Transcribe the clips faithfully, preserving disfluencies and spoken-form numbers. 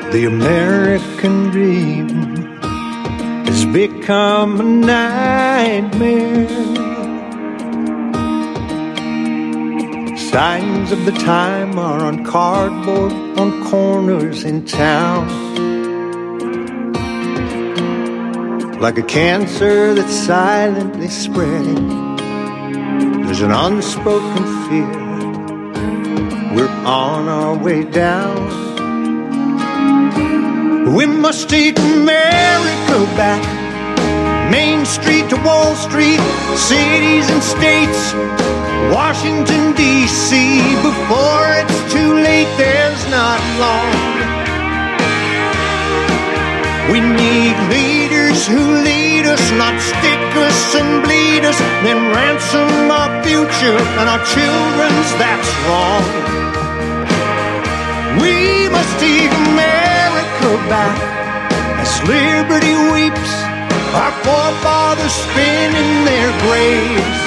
The American dream has become a nightmare. Signs of the time are on cardboard on corners in town. Like a cancer that's silently spreading, there's an unspoken fear. We're on our way down. We must take America back. Main Street to Wall Street, cities and states, Washington, D C Before it's too late, there's not long. We need leaders who lead us, not stick us and bleed us, then ransom our future and our children's, that's wrong. We must take America back as liberty weeps, our forefathers spin in their graves.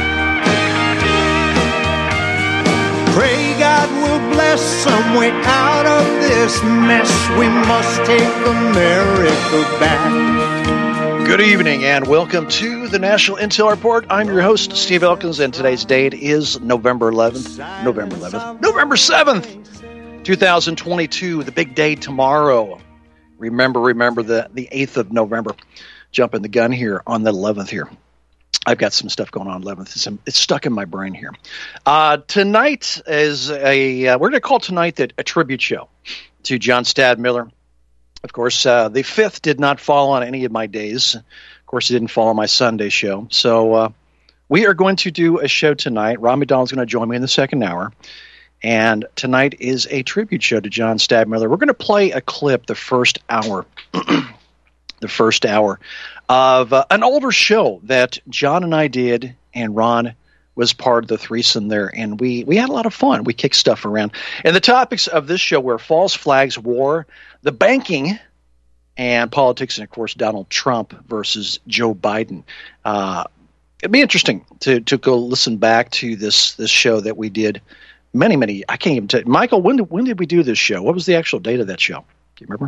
Pray God will bless some way out of this mess. We must take America back. Good evening and welcome to the National Intel Report. I'm your host, Steve Elkins, and today's date is November eleventh, November eleventh, November seventh, twenty twenty-two, the big day tomorrow. Remember, remember the, the eighth of November. Jumping the gun here on the eleventh here. I've got some stuff going on eleventh. It's, it's stuck in my brain here. Uh, tonight is a, uh, we're going to call tonight the, a tribute show to John Stadtmiller. Of course, uh, the fifth did not fall on any of my days. Of course, it didn't fall on my Sunday show. So uh, we are going to do a show tonight. Ron McDonald's going to join me in the second hour. And tonight is a tribute show to John Stadtmiller. We're going to play a clip the first hour, the first hour of uh, an older show that John and I did, and Ron was part of the threesome there, and we, we had a lot of fun. We kicked stuff around. And the topics of this show were false flags, war, the banking, and politics, and, of course, Donald Trump versus Joe Biden. Uh, it'd be interesting to, to go listen back to this this show that we did many, many – I can't even tell you. Michael, when did, when did we do this show? What was the actual date of that show? Do you remember?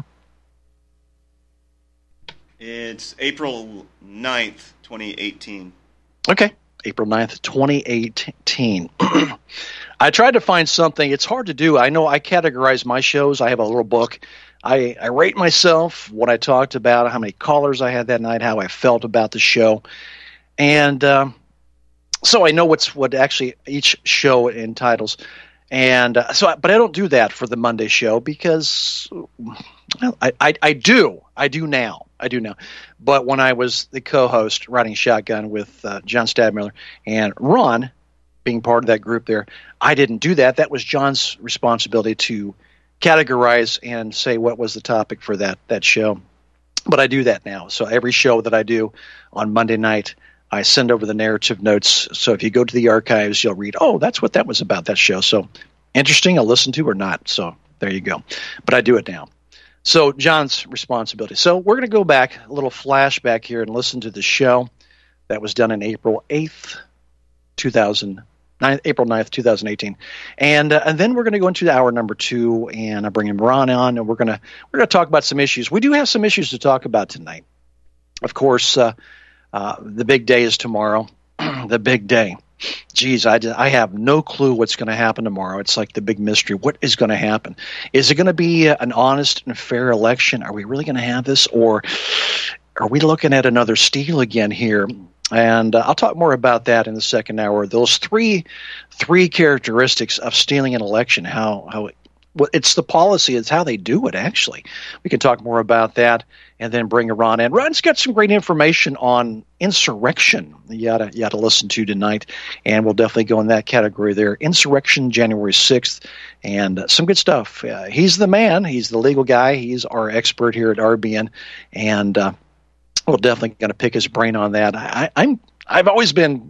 It's April ninth, twenty eighteen. Okay, April ninth, twenty eighteen. I tried to find something. It's hard to do. I know I categorize my shows. I have a little book. I, I rate myself, what I talked about, how many callers I had that night, how I felt about the show. And um, so I know what's what actually each show entitles. And uh, so, but I don't do that for the Monday show because well, I, I, I do. I do now. I do now. But when I was the co-host riding shotgun with uh, John Stadtmiller and Ron being part of that group there, I didn't do that. That was John's responsibility to categorize and say what was the topic for that, that show. But I do that now. So every show that I do on Monday night, I send over the narrative notes. So if you go to the archives, you'll read, oh, that's what that was about, that show. So interesting, I'll listen to or not. So there you go. But I do it now. So John's responsibility. So we're going to go back, a little flashback here, and listen to the show that was done on April eighth, two thousand nine, April ninth, twenty eighteen, and uh, and then we're going to go into hour number two, and I bring him Ron on, and we're gonna we're gonna talk about some issues. We do have some issues to talk about tonight. Of course, uh, uh, the big day is tomorrow. The big day. Geez, I, I have no clue what's going to happen tomorrow. It's like the big mystery. What is going to happen? Is it going to be an honest and fair election? Are we really going to have this? Or are we looking at another steal again here? And uh, I'll talk more about that in the second hour. Those three three characteristics of stealing an election, how how it, well, it's the policy, it's how they do it, actually. We can talk more about that and then bring Ron in. Ron's got some great information on insurrection you ought to, you ought to listen to tonight, and we'll definitely go in that category there. Insurrection, January sixth, and uh, some good stuff. Uh, he's the man. He's the legal guy. He's our expert here at R B N, and uh, we're definitely going to pick his brain on that. I, I'm, I've always been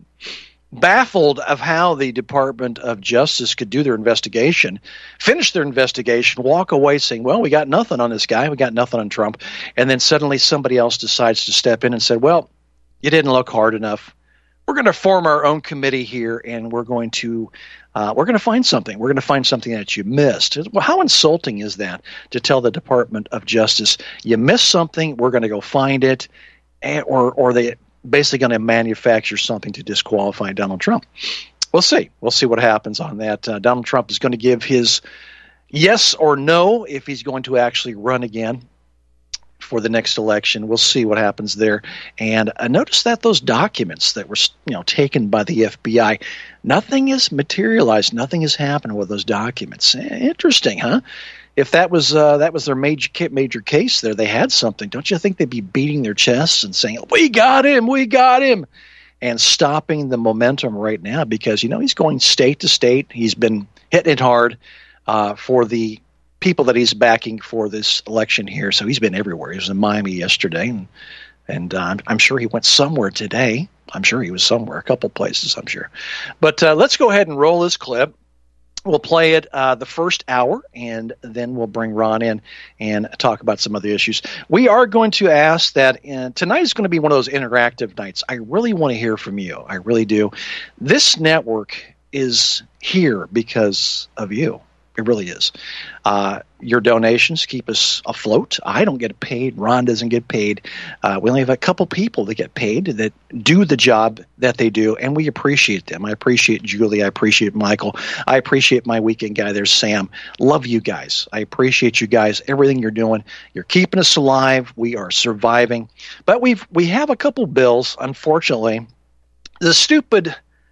baffled of how the Department of Justice could do their investigation, finish their investigation, walk away saying, well, we got nothing on this guy, we got nothing on Trump, and then suddenly somebody else decides to step in and say, well, you didn't look hard enough. we're going to form our own committee here, and we're going to uh, we're going to find something. We're going to find something that you missed. Well, how insulting is that to tell the Department of Justice you missed something? We're going to go find it, and, or or they basically going to manufacture something to disqualify Donald Trump. We'll see. We'll see what happens on that. Uh, Donald Trump is going to give his yes or no if he's going to actually run again for the next election. We'll see what happens there. And uh, notice that those documents that were, you know, taken by the F B I, nothing is materialized. Nothing has happened with those documents. Interesting, huh? If that was uh, that was their major major case there, they had something. Don't you think they'd be beating their chests and saying, "We got him, we got him," and stopping the momentum right now? Because, you know, he's going state to state. He's been hitting it hard uh, for the people that he's backing for this election here. So he's been everywhere. He was in Miami yesterday, and and uh, I'm, I'm sure he went somewhere today. I'm sure he was somewhere, a couple places, I'm sure. But uh, let's go ahead and roll this clip. We'll play it uh, the first hour, and then we'll bring Ron in and talk about some other issues. We are going to ask that in, tonight is going to be one of those interactive nights. I really want to hear from you. I really do. This network is here because of you. It really is. Uh, your donations keep us afloat. I don't get paid. Ron doesn't get paid. Uh, we only have a couple people that get paid that do the job that they do, and we appreciate them. I appreciate Julie. I appreciate Michael. I appreciate my weekend guy. There's Sam. Love you guys. I appreciate you guys, everything you're doing. You're keeping us alive. We are surviving. But we've we have a couple bills, unfortunately. The stupid,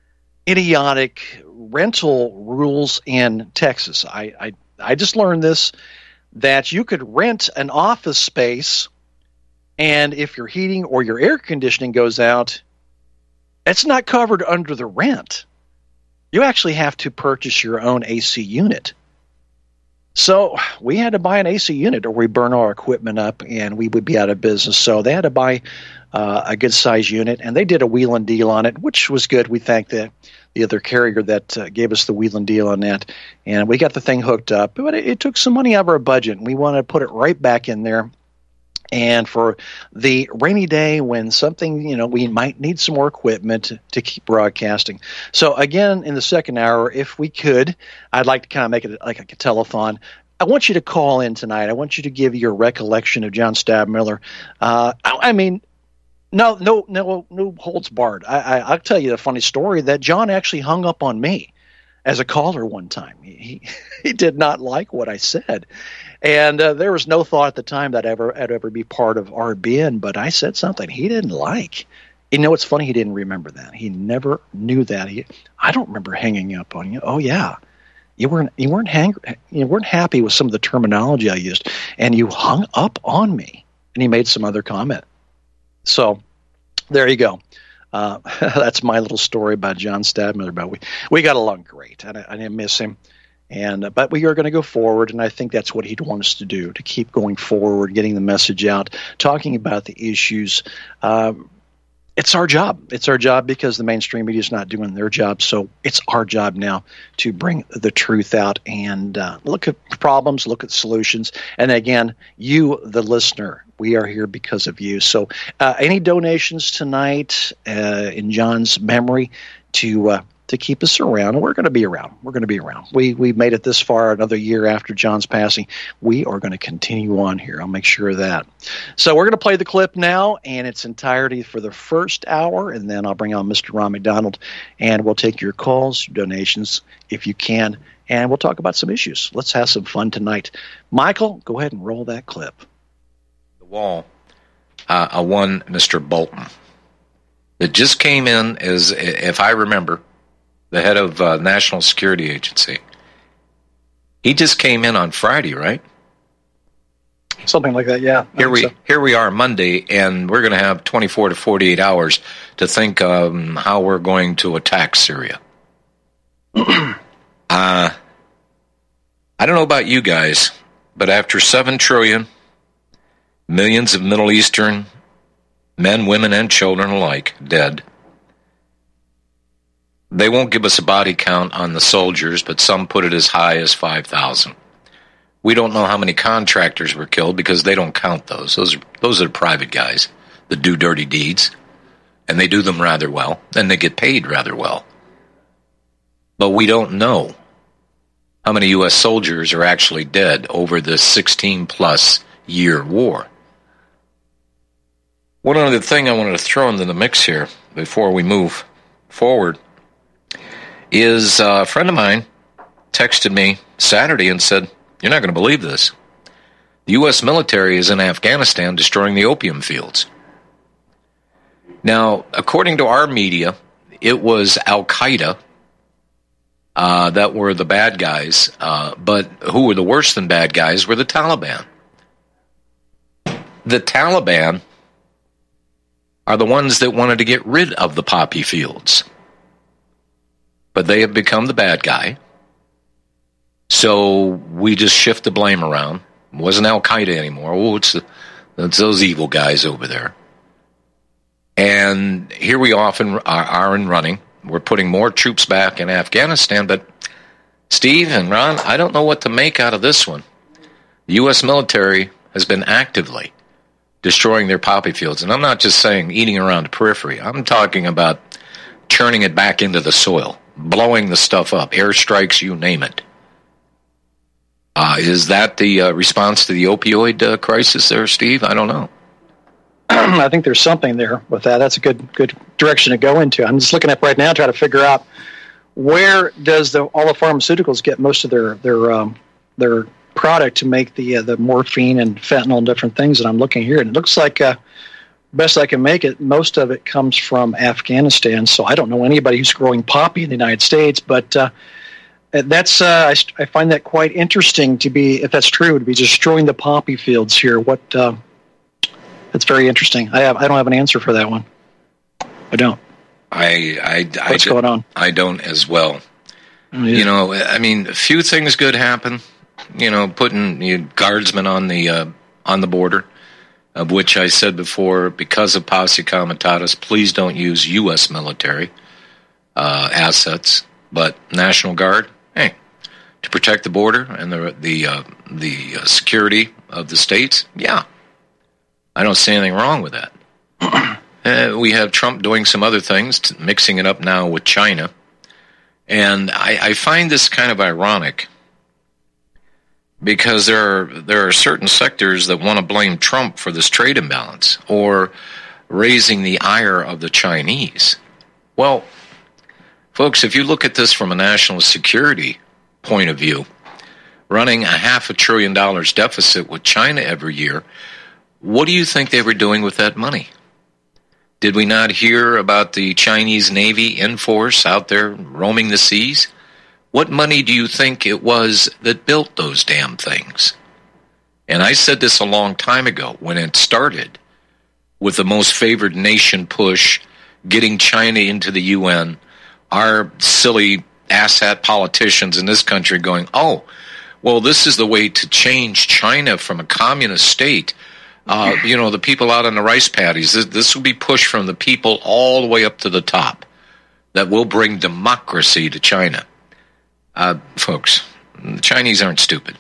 idiotic rental rules in Texas. I, I I just learned this, that you could rent an office space, and if your heating or your air conditioning goes out, it's not covered under the rent. You actually have to purchase your own A C unit. So we had to buy an A C unit or we burn our equipment up and we would be out of business. So they had to buy uh, a good size unit, and they did a wheel and deal on it, which was good. We thank the the other carrier that uh, gave us the wheel and deal on that, and we got the thing hooked up. But it, it took some money out of our budget, and we wanted to put it right back in there. And for the rainy day when something, you know, we might need some more equipment to, to keep broadcasting. So again, in the second hour, if we could, I'd like to kind of make it like a telethon. I want you to call in tonight. I want you to give your recollection of John Stadtmiller. Uh, I, I mean, no, no, no, no holds barred. I, I, I'll tell you a funny story that John actually hung up on me as a caller one time. He he, he did not like what I said. And uh, there was no thought at the time that ever I'd ever be part of R B N, but I said something he didn't like. You know, it's funny, he didn't remember that. He never knew that. He, I don't remember hanging up on you. Oh yeah, you weren't you weren't hang, you weren't happy with some of the terminology I used, and you hung up on me. And he made some other comment. So there you go. Uh, that's my little story about John Stadtmiller. But we we got along great. I, I didn't miss him. And uh, but we are going to go forward, and I think that's what he'd want us to do, to keep going forward, getting the message out, talking about the issues. Um, it's our job. It's our job because the mainstream media is not doing their job, so it's our job now to bring the truth out and uh, look at problems, look at solutions. And again, you, the listener, we are here because of you. So uh, any donations tonight uh, in John's memory to uh, to keep us around. We're going to be around. We're going to be around. We we made it this far, another year after John's passing. We are going to continue on here. I'll make sure of that. So we're going to play the clip now in its entirety for the first hour, and then I'll bring on Mister Ron McDonald, and we'll take your calls, your donations, if you can, and we'll talk about some issues. Let's have some fun tonight. Michael, go ahead and roll that clip. The wall, uh, a one Mister Bolton, that just came in as, if I remember, the head of uh, National Security Agency. He just came in on Friday, right? Something like that, yeah. Here we so. here we are Monday, and we're going to have twenty-four to forty-eight hours to think um, how we're going to attack Syria. uh, I don't know about you guys, but after seven trillion, millions of Middle Eastern men, women, and children alike dead, they won't give us a body count on the soldiers, but some put it as high as five thousand. We don't know how many contractors were killed because they don't count those. Those are, those are the private guys that do dirty deeds. and they do them rather well, and they get paid rather well. But we don't know how many U S soldiers are actually dead over this sixteen-plus year war. One other thing I wanted to throw into the mix here before we move forward is uh, a friend of mine texted me Saturday and said, "You're not going to believe this. The U S military is in Afghanistan destroying the opium fields." Now, according to our media, it was Al-Qaeda uh, that were the bad guys, uh, but who were the worse than bad guys were the Taliban. The Taliban are the ones that wanted to get rid of the poppy fields. But they have become the bad guy. So we just shift the blame around. It wasn't Al-Qaeda anymore. Oh, it's, the, it's those evil guys over there. And here we often are, are in running. We're putting more troops back in Afghanistan. But Steve and Ron, I don't know what to make out of this one. The U S military has been actively destroying their poppy fields. And I'm not just saying eating around the periphery. I'm talking about churning it back into the soil, blowing the stuff up, airstrikes, you name it. Uh, is that the uh, response to the opioid uh, crisis there, Steve? I don't know. I think there's something there with that. That's a good good direction to go into. I'm just looking up right now, trying to figure out where does the all the pharmaceuticals get most of their their um, their product to make the uh, the morphine and fentanyl and different things. And I'm looking here, and it looks like uh, best I can make it, most of it comes from Afghanistan. So I don't know anybody who's growing poppy in the United States, but uh, that's uh, I, I find that quite interesting to be, if that's true, to be destroying the poppy fields here. What uh, It's very interesting. I have I don't have an answer for that one. I don't. I I, I What's do, going on? I don't as well. Oh, yeah. You know, I mean, a few things could happen. You know, putting you know, guardsmen on the uh, on the border, of which I said before, because of Posse Comitatus, please don't use U S military uh, assets, but National Guard, hey, to protect the border and the the uh, the uh, security of the states, yeah. I don't see anything wrong with that. uh, we have Trump doing some other things, t- mixing it up now with China. And I, I find this kind of ironic because there are, there are certain sectors that want to blame Trump for this trade imbalance or raising the ire of the Chinese. Well, folks, if you look at this from a national security point of view, running a half a trillion dollars deficit with China every year, what do you think they were doing with that money? Did we not hear about the Chinese Navy in force out there roaming the seas? What money do you think it was that built those damn things? And I said this a long time ago when it started with the most favored nation push, getting China into the U N, our silly asshat politicians in this country going, oh, well, this is the way to change China from a communist state. Uh, you know, the people out on the rice paddies, this, this will be pushed from the people all the way up to the top. That will bring democracy to China. Uh, folks, the Chinese aren't stupid.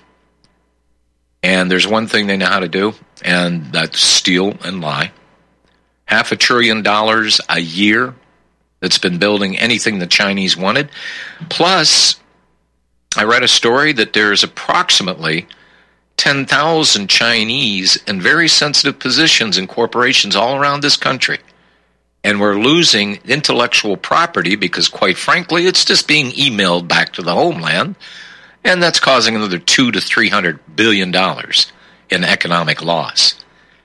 And there's one thing they know how to do, and that's steal and lie. Half a trillion dollars a year that's been building anything the Chinese wanted. Plus, I read a story that there's approximately ten thousand Chinese in very sensitive positions in corporations all around this country. And we're losing intellectual property because, quite frankly, it's just being emailed back to the homeland. And that's causing another two to three hundred billion dollars in economic loss.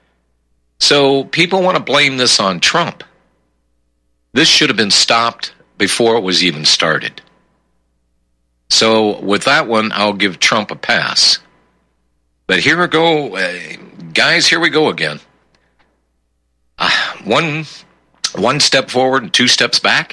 So people want to blame this on Trump. This should have been stopped before it was even started. So with that one, I'll give Trump a pass. But here we go, uh, guys, here we go again. Uh, one one step forward and two steps back?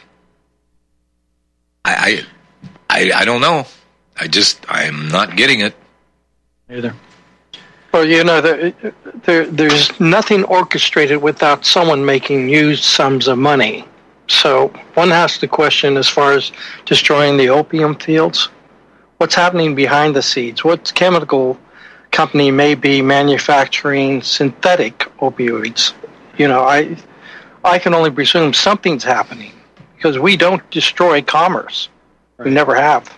I, I, I, I don't know. I just, I'm not getting it. Either. Well, you know, there, there, there's nothing orchestrated without someone making huge sums of money. So one has to question, as far as destroying the opium fields, what's happening behind the scenes? What chemical company may be manufacturing synthetic opioids? You know, I I can only presume something's happening because we don't destroy commerce. We never have.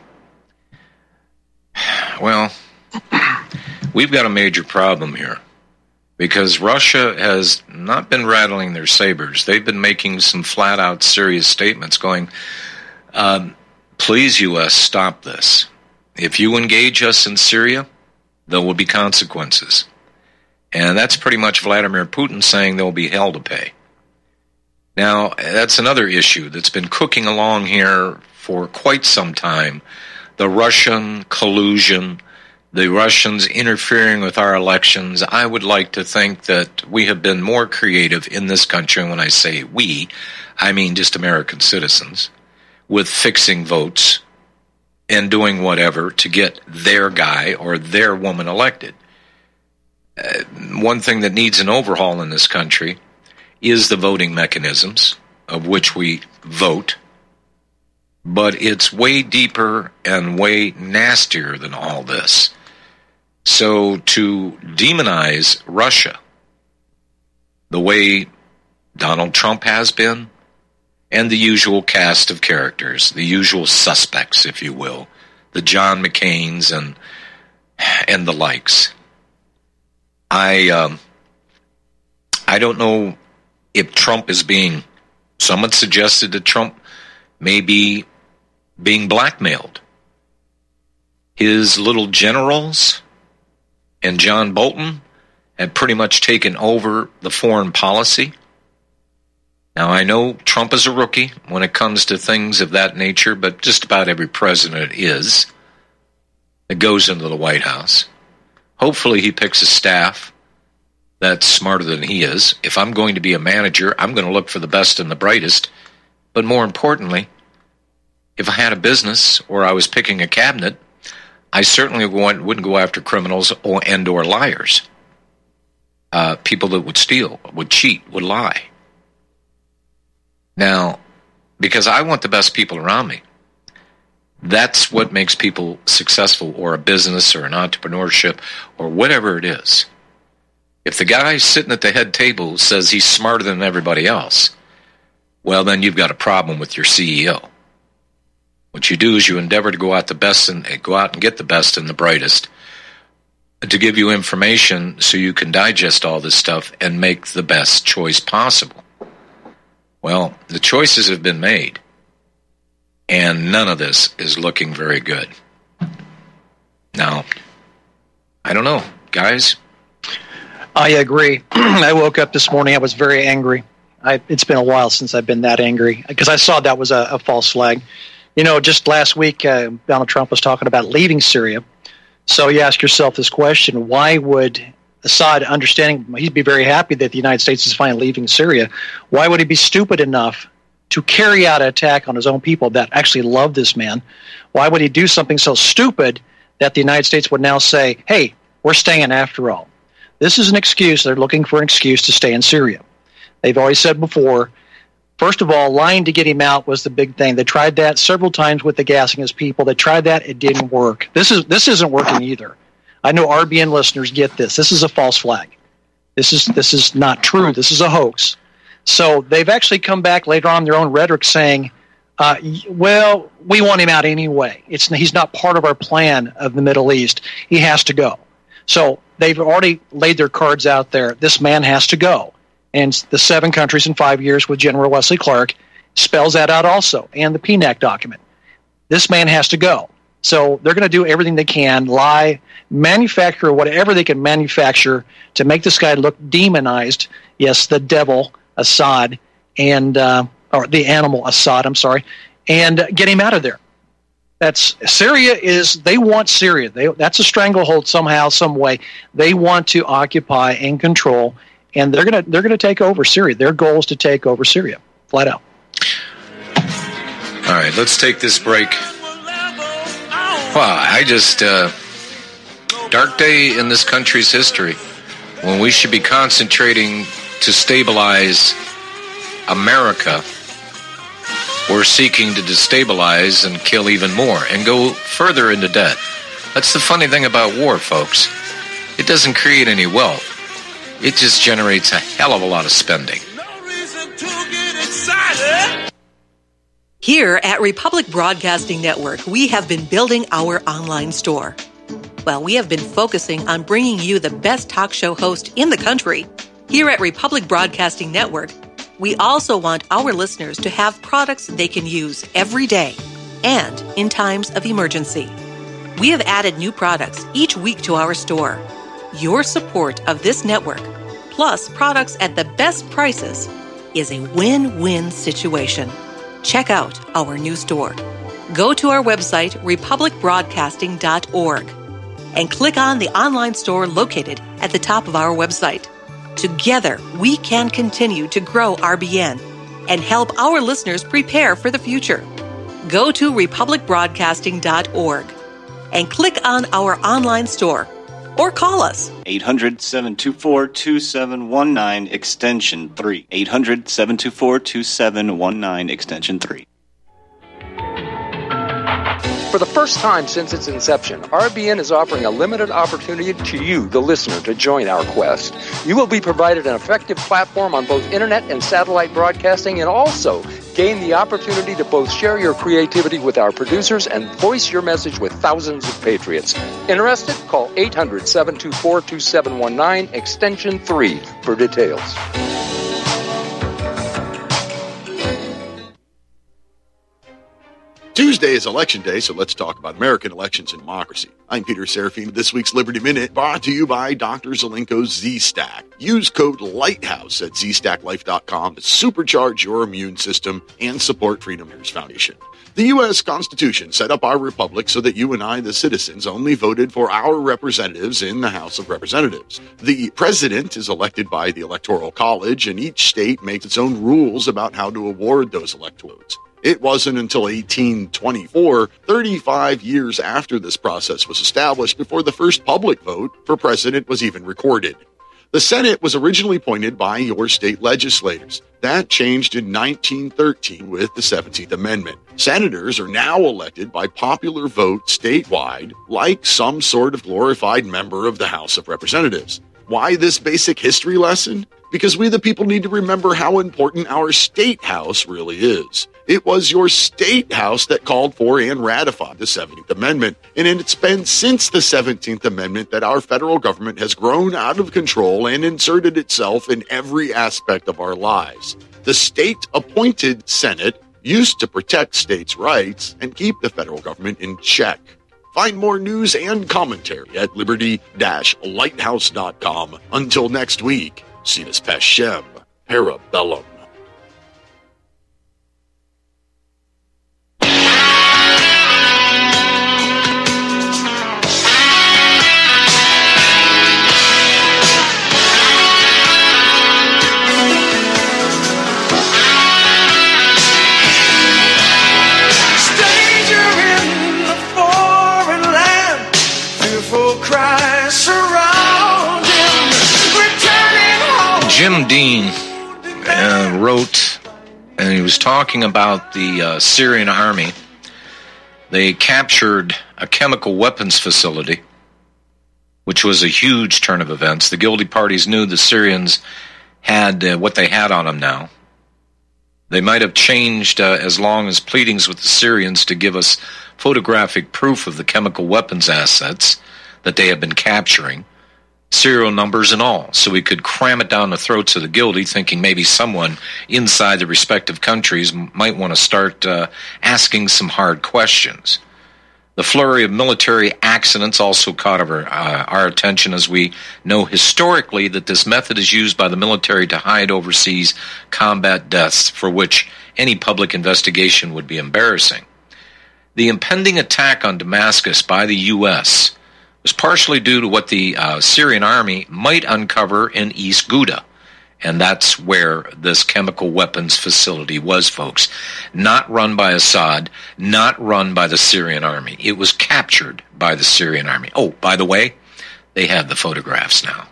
Well, we've got a major problem here because Russia has not been rattling their sabers. They've been making some flat-out serious statements going, um, please, U S, stop this. If you engage us in Syria, there will be consequences. And that's pretty much Vladimir Putin saying there will be hell to pay. Now, that's another issue that's been cooking along here for quite some time. The Russian collusion, the Russians interfering with our elections. I would like to think that we have been more creative in this country, and when I say we, I mean just American citizens, with fixing votes and doing whatever to get their guy or their woman elected. Uh, one thing that needs an overhaul in this country is the voting mechanisms of which we vote, but it's way deeper and way nastier than all this. So to demonize Russia the way Donald Trump has been, and the usual cast of characters, the usual suspects, if you will, the John McCains and and the likes. I um, I don't know if Trump is being, someone suggested that Trump may be being blackmailed. His little generals and John Bolton have pretty much taken over the foreign policy. Now, I know Trump is a rookie when it comes to things of that nature, but just about every president is that goes into the White House. Hopefully he picks a staff that's smarter than he is. If I'm going to be a manager, I'm going to look for the best and the brightest. But more importantly, if I had a business or I was picking a cabinet, I certainly wouldn't go after criminals or and or liars. Uh, people that would steal, would cheat, would lie. Now, because I want the best people around me. That's what makes people successful, or a business or an entrepreneurship or whatever it is. If the guy sitting at the head table says he's smarter than everybody else, well, then you've got a problem with your C E O. What you do is you endeavor to go out the best and go out and get the best and the brightest to give you information so you can digest all this stuff and make the best choice possible. Well, the choices have been made, and none of this is looking very good. Now, I don't know, guys. I agree. I woke up this morning, I was very angry. I, it's been a while since I've been that angry, because I saw that was a, a false flag. You know, just last week, uh, Donald Trump was talking about leaving Syria. So you ask yourself this question, why would Assad, understanding he'd be very happy that the United States is finally leaving Syria, why would he be stupid enough to carry out an attack on his own people that actually love this man? Why would he do something so stupid that the United States would now say, hey, we're staying after all? This is an excuse. They're looking for an excuse to stay in Syria. They've always said before, first of all, lying to get him out was the big thing. They tried that several times with the gassing his people. They tried that. It didn't work. This is this isn't working either. I know R B N listeners get this. This is a false flag. This is this is not true. This is a hoax. So they've actually come back later on in their own rhetoric saying, uh, well, we want him out anyway. It's he's not part of our plan of the Middle East. He has to go. So they've already laid their cards out there. This man has to go. And the seven countries in five years with General Wesley Clark spells that out also, and the P N A C document. This man has to go. So they're going to do everything they can, lie, manufacture whatever they can manufacture to make this guy look demonized. Yes, the devil, Assad, and uh, or the animal Assad, I'm sorry, and get him out of there. That's Syria is, they want Syria. They, that's a stranglehold somehow, some way. They want to occupy and control, and they're going to they're going to take over Syria. Their goal is to take over Syria, flat out. All right, let's take this break. Well, I just, uh, dark day in this country's history when we should be concentrating to stabilize America. We're seeking to destabilize and kill even more and go further into debt. That's the funny thing about war, folks. It doesn't create any wealth. It just generates a hell of a lot of spending. Here at Republic Broadcasting Network, we have been building our online store. Well, we have been focusing on bringing you the best talk show host in the country. Here at Republic Broadcasting Network, we also want our listeners to have products they can use every day and in times of emergency. We have added new products each week to our store. Your support of this network, plus products at the best prices, is a win-win situation. Check out our new store. Go to our website, republic broadcasting dot org, and click on the online store located at the top of our website. Together, we can continue to grow R B N and help our listeners prepare for the future. Go to republic broadcasting dot org and click on our online store or call us. eight hundred, seven two four, two seven one nine, extension three. eight hundred, seven two four, two seven one nine, extension three. For the first time since its inception, R B N is offering a limited opportunity to you, the listener, to join our quest. You will be provided an effective platform on both internet and satellite broadcasting, and also gain the opportunity to both share your creativity with our producers and voice your message with thousands of patriots. Interested? Call eight hundred, seven two four, two seven one nine, extension three for details. Tuesday is Election Day, so let's talk about American elections and democracy. I'm Peter Serafine. This week's Liberty Minute brought to you by Doctor Zelenko's Z-Stack. Use code LIGHTHOUSE at z stack life dot com to supercharge your immune system and support Freedom News Foundation. The U S Constitution set up our republic so that you and I, the citizens, only voted for our representatives in the House of Representatives. The president is elected by the Electoral College, and each state makes its own rules about how to award those electoral votes. It wasn't until eighteen twenty-four, thirty-five years after this process was established, before the first public vote for president was even recorded. The Senate was originally appointed by your state legislators. That changed in nineteen thirteen with the seventeenth Amendment. Senators are now elected by popular vote statewide, like some sort of glorified member of the House of Representatives. Why this basic history lesson? Because we the people need to remember how important our state house really is. It was your state house that called for and ratified the seventeenth Amendment, and it's been since the seventeenth Amendment that our federal government has grown out of control and inserted itself in every aspect of our lives. The state-appointed Senate used to protect states' rights and keep the federal government in check. Find more news and commentary at liberty dash lighthouse dot com. Until next week, Sinus Pashem, Parabellum. Jim Dean uh, wrote, and he was talking about the uh, Syrian army. They captured a chemical weapons facility, which was a huge turn of events. The guilty parties knew the Syrians had uh, what they had on them now. They might have changed uh, as long as pleadings with the Syrians to give us photographic proof of the chemical weapons assets that they had been capturing, serial numbers and all, so we could cram it down the throats of the guilty, thinking maybe someone inside the respective countries might want to start uh, asking some hard questions. The flurry of military accidents also caught our, uh, our attention, as we know historically that this method is used by the military to hide overseas combat deaths, for which any public investigation would be embarrassing. The impending attack on Damascus by the U S was partially due to what the uh, Syrian army might uncover in East Ghouta. And that's where this chemical weapons facility was, folks. Not run by Assad, not run by the Syrian army. It was captured by the Syrian army. Oh, by the way, they have the photographs now.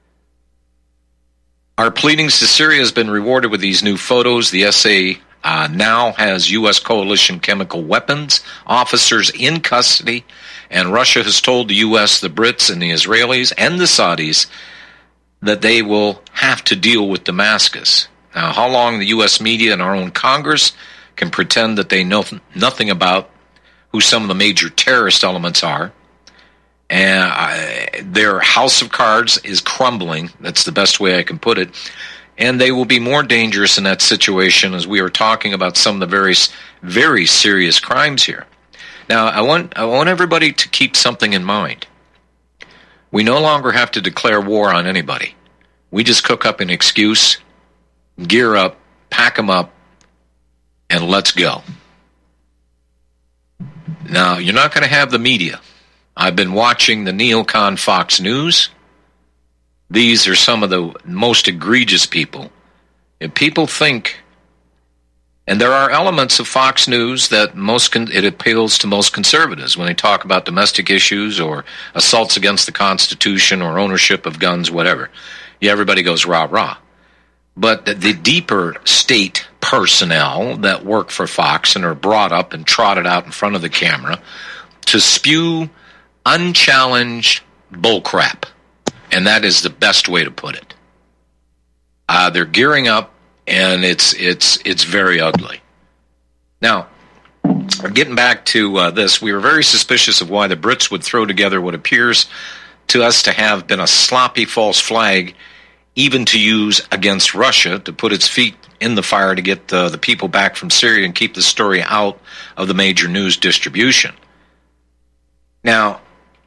Our pleadings to Syria has been rewarded with these new photos. The S A uh, now has U S coalition chemical weapons officers in custody, and Russia has told the U S, the Brits, and the Israelis, and the Saudis that they will have to deal with Damascus. Now, how long the U S media and our own Congress can pretend that they know nothing about who some of the major terrorist elements are. And uh, their house of cards is crumbling. That's the best way I can put it. And they will be more dangerous in that situation as we are talking about some of the very, very serious crimes here. Now, I want I want everybody to keep something in mind. We no longer have to declare war on anybody. We just cook up an excuse, gear up, pack them up, and let's go. Now, you're not going to have the media. I've been watching the neocon Fox News. These are some of the most egregious people. If people think, and there are elements of Fox News that most con- it appeals to most conservatives when they talk about domestic issues or assaults against the Constitution or ownership of guns, whatever. Yeah, everybody goes rah rah. But the, the deeper state personnel that work for Fox and are brought up and trotted out in front of the camera to spew unchallenged bullcrap. And that is the best way to put it. Uh, they're gearing up, and it's it's it's very ugly. Now, getting back to uh, this, we were very suspicious of why the Brits would throw together what appears to us to have been a sloppy false flag, even to use against Russia to put its feet in the fire to get uh, the people back from Syria and keep the story out of the major news distribution. Now,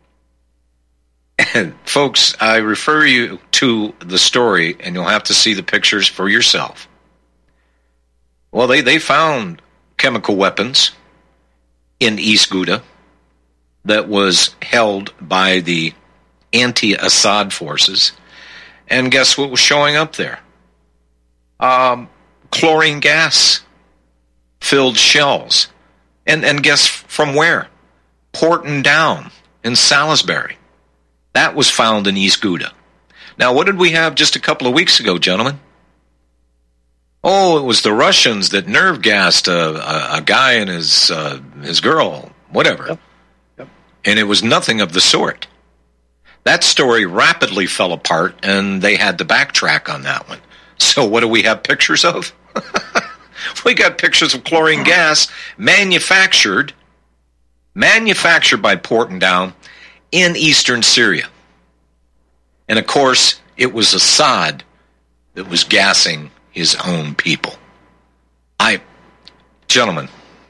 folks, I refer you to the story, and you'll have to see the pictures for yourself. Well, they, they found chemical weapons in East Ghouta that was held by the anti-Assad forces. And guess what was showing up there? Um, chlorine gas-filled shells. And, and guess from where? Porton Down in Salisbury. That was found in East Ghouta. Now, what did we have just a couple of weeks ago, gentlemen? Oh, it was the Russians that nerve gassed a, a, a guy and his uh, his girl, whatever. Yep. Yep. And it was nothing of the sort. That story rapidly fell apart, and they had to backtrack on that one. So what do we have pictures of? We got pictures of chlorine gas manufactured, manufactured by Porton Down in eastern Syria. And of course, it was Assad that was gassing his own people. I, gentlemen.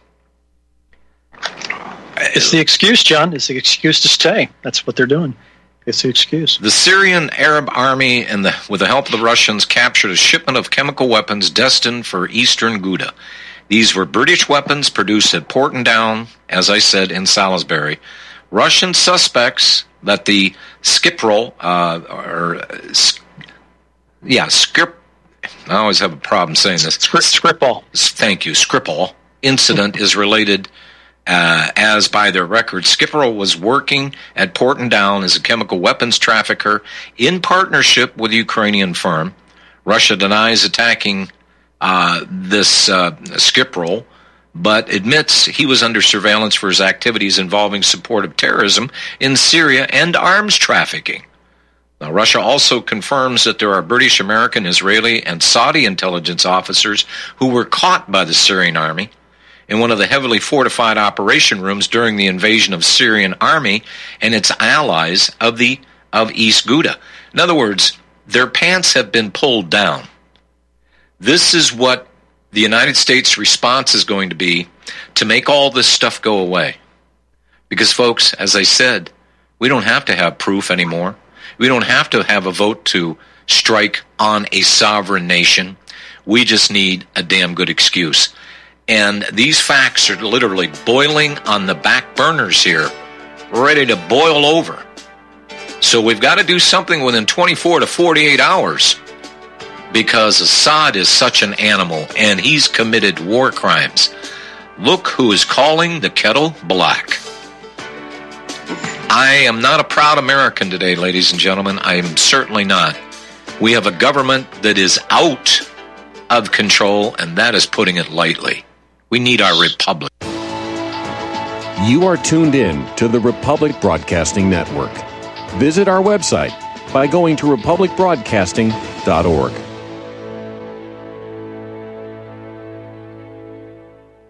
It's the excuse, John. It's the excuse to stay. That's what they're doing. It's the excuse. The Syrian Arab army, and the, with the help of the Russians, captured a shipment of chemical weapons destined for eastern Ghouta. These were British weapons produced at Porton Down, as I said, in Salisbury. Russian suspects that the Skripal, uh, or, uh, yeah, Skrip, I always have a problem saying this. Skripal. Thank you. Skripal incident is related, uh, as by their records, Skripal was working at Porton Down as a chemical weapons trafficker in partnership with a Ukrainian firm. Russia denies attacking uh, this uh, Skripal, but admits he was under surveillance for his activities involving support of terrorism in Syria and arms trafficking. Now, Russia also confirms that there are British, American, Israeli, and Saudi intelligence officers who were caught by the Syrian army in one of the heavily fortified operation rooms during the invasion of Syrian army and its allies of the of East Ghouta. In other words, their pants have been pulled down. This is what the United States response is going to be to make all this stuff go away. Because, folks, as I said, we don't have to have proof anymore. We don't have to have a vote to strike on a sovereign nation. We just need a damn good excuse. And these facts are literally boiling on the back burners here, ready to boil over. So we've got to do something within twenty-four to forty-eight hours. Because Assad is such an animal, and he's committed war crimes. Look who is calling the kettle black. I am not a proud American today, ladies and gentlemen. I am certainly not. We have a government that is out of control, and that is putting it lightly. We need our republic. You are tuned in to the Republic Broadcasting Network. Visit our website by going to republic broadcasting dot org.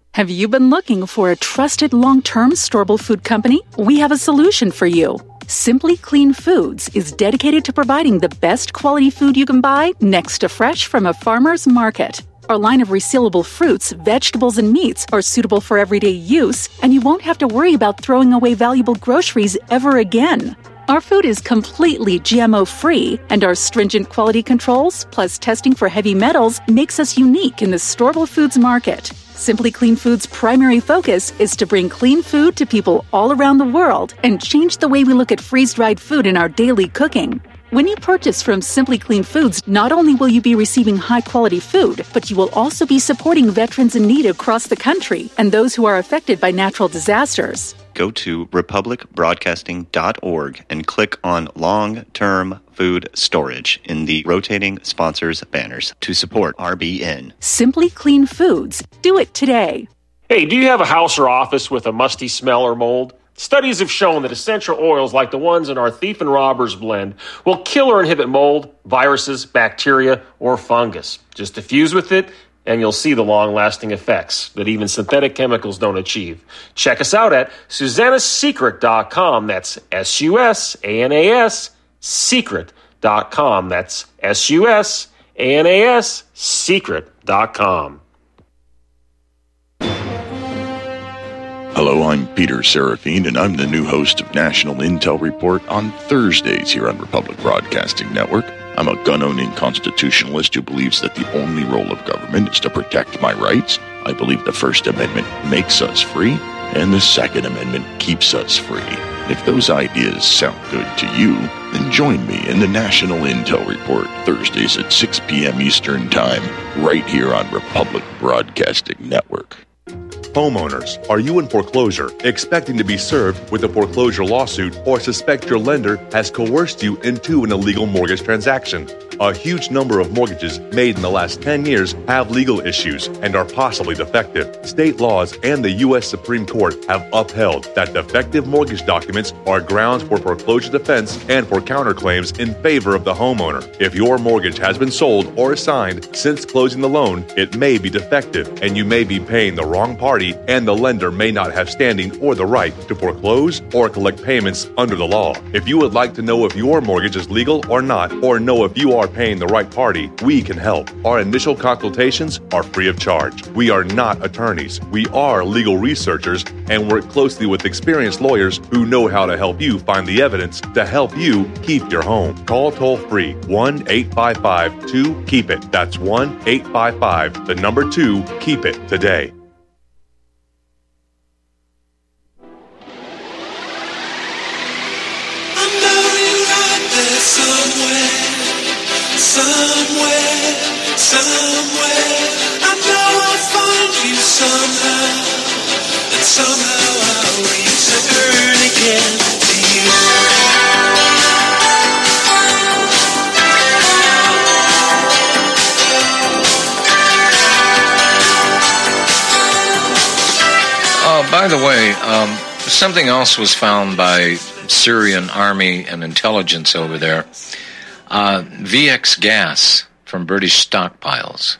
Have you been looking for a trusted long-term storable food company? We have a solution for you. Simply Clean Foods is dedicated to providing the best quality food you can buy next to fresh from a farmer's market. Our line of resealable fruits, vegetables, and meats are suitable for everyday use, and you won't have to worry about throwing away valuable groceries ever again. Our food is completely G M O-free, and our stringent quality controls, plus testing for heavy metals, makes us unique in the storable foods market. Simply Clean Foods' primary focus is to bring clean food to people all around the world and change the way we look at freeze-dried food in our daily cooking. When you purchase from Simply Clean Foods, not only will you be receiving high-quality food, but you will also be supporting veterans in need across the country and those who are affected by natural disasters. Go to republic broadcasting dot org and click on long-term food storage in the rotating sponsors banners to support R B N. Simply Clean Foods. Do it today. Hey, do you have a house or office with a musty smell or mold? Studies have shown that essential oils like the ones in our Thief and Robbers blend will kill or inhibit mold, viruses, bacteria, or fungus. Just diffuse with it, and you'll see the long-lasting effects that even synthetic chemicals don't achieve. Check us out at Susanna's Secret dot com. That's S U S A N A S, secret dot com. That's S U S A N A S, secret dot com. Hello, I'm Peter Serafine, and I'm the new host of National Intel Report on Thursdays here on Republic Broadcasting Network. I'm a gun-owning constitutionalist who believes that the only role of government is to protect my rights. I believe the First Amendment makes us free, and the Second Amendment keeps us free. If those ideas sound good to you, then join me in the National Intel Report Thursdays at six p.m. Eastern Time, right here on Republic Broadcasting Network. Homeowners, are you in foreclosure, expecting to be served with a foreclosure lawsuit, or suspect your lender has coerced you into an illegal mortgage transaction? A huge number of mortgages made in the last ten years have legal issues and are possibly defective. State laws and the U S Supreme Court have upheld that defective mortgage documents are grounds for foreclosure defense and for counterclaims in favor of the homeowner. If your mortgage has been sold or assigned since closing the loan, it may be defective and you may be paying the wrong party, and the lender may not have standing or the right to foreclose or collect payments under the law. If you would like to know if your mortgage is legal or not, or know if you are paying the right party, we can help. Our initial consultations are free of charge. We are not attorneys. We are legal researchers and work closely with experienced lawyers who know how to help you find the evidence to help you keep your home. Call toll-free one eight five five two keep it. That's one eight five five, the number two, keep it today. Somewhere, somewhere, I know I'll find you somehow, and somehow I'll return again to you. Oh, by the way, um, something else was found by Syrian army and intelligence over there. Uh, V X gas from British stockpiles.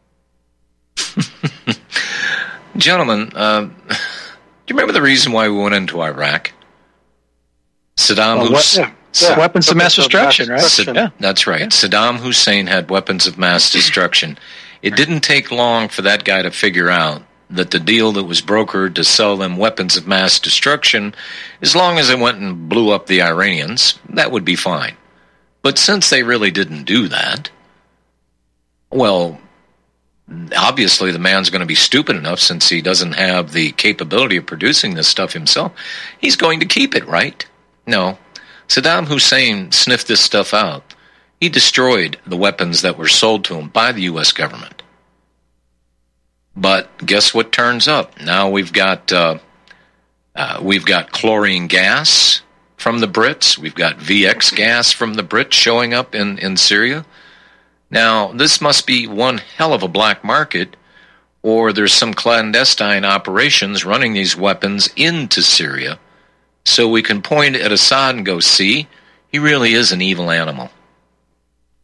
Gentlemen, uh, do you remember the reason why we went into Iraq? Saddam well, Hussein. Yeah. Yeah. Weapons of mass destruction, right? Sa- yeah. That's right. Yeah. Saddam Hussein had weapons of mass destruction. It didn't take long for that guy to figure out that the deal that was brokered to sell them weapons of mass destruction, as long as it went and blew up the Iranians, that would be fine. But since they really didn't do that, well, obviously the man's going to be stupid enough, since he doesn't have the capability of producing this stuff himself, he's going to keep it, right? No. Saddam Hussein sniffed this stuff out. He destroyed the weapons that were sold to him by the U S government. But guess what turns up? Now we've got uh, uh, we've got chlorine gas from the Brits. We've got V X gas from the Brits showing up in, in Syria. Now, this must be one hell of a black market, or there's some clandestine operations running these weapons into Syria, so we can point at Assad and go, see, he really is an evil animal.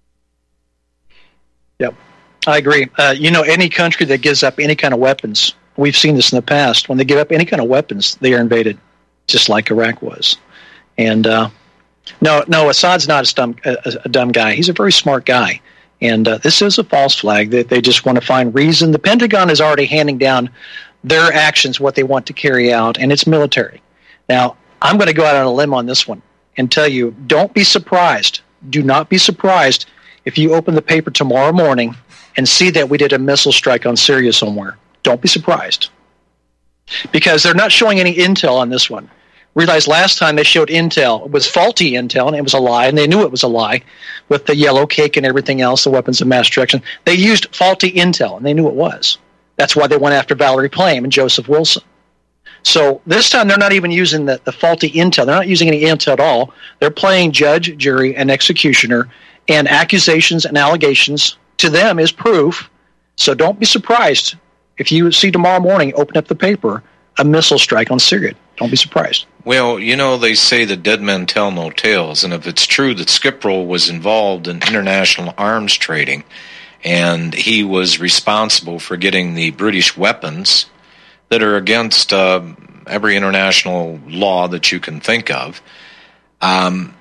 Yep, I agree. Uh, you know, any country that gives up any kind of weapons We've seen this in the past. When they give up any kind of weapons, they are invaded, just like Iraq was. And uh, no, no, Assad's not a dumb, a, a dumb guy. He's a very smart guy. And uh, this is a false flag. That they just want to find reason. The Pentagon is already handing down their actions, what they want to carry out, and it's military. Now, I'm going to go out on a limb on this one and tell you, don't be surprised. Do not be surprised if you open the paper tomorrow morning and see that we did a missile strike on Syria somewhere. Don't be surprised. Because they're not showing any intel on this one. Realize last time they showed intel. It was faulty intel, and it was a lie, and they knew it was a lie with the yellow cake and everything else, the weapons of mass destruction. They used faulty intel, and they knew it was. That's why they went after Valerie Plame and Joseph Wilson. So this time they're not even using the, the faulty intel. They're not using any intel at all. They're playing judge, jury, and executioner, and accusations and allegations to them is proof. So don't be surprised if you see tomorrow morning, open up the paper, a missile strike on Syria. Don't be surprised. Well, you know, they say that dead men tell no tales, and if it's true that Skip Roll was involved in international arms trading, and he was responsible for getting the British weapons that are against uh, every international law that you can think of, um,